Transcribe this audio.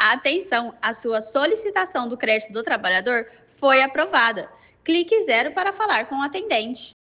Atenção, a sua solicitação do crédito do trabalhador foi aprovada. Clique zero para falar com o atendente.